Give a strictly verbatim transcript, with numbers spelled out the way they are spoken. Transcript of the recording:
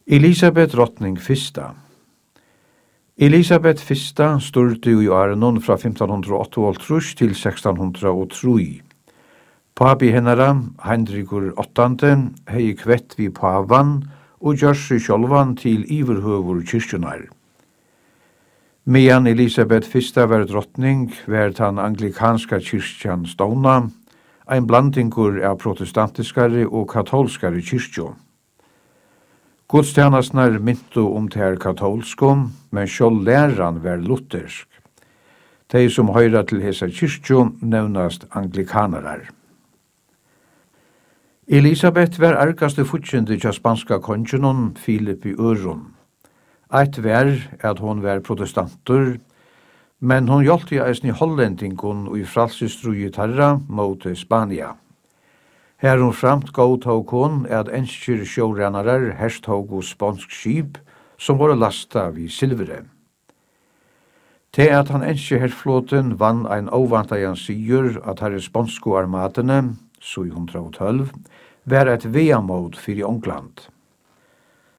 Elisabeth drottning fyrsta. Elisabeth fyrsta styrte i årenon fra femton åttaogtrýss til sexton oh tre. Papi hennara, Heinrikur åttande, hei kvett vi pavan og gjør seg sjálvan til iverhøvur kyrkjunar. Medan Elisabeth fyrsta var drottning, var tan anglikanska kyrkjan ståna, ein blandingur av protestantiskare og katolskare kyrkjo. Godstjänastnar myntu om til katolskum, men sjål læran var luthersk. De som høyra til hesa kyrkjo nevnast anglikanarar. Elisabeth var argaste futjende til spanska kongenon Philip i Øron. Eit var at hon var protestantur, men hon hjalti eisni hollendingon og i fralsestruji tarra mot Spania. Her hun framt godtog hon at enskir sjårennarar herstog og spansk skip som var lasta vid silvere. Til at han enskir herflåten vann ein ovantajan sigur at herre spansko armatene, syv hundre og tolv, var et veamod fyrir Ongland.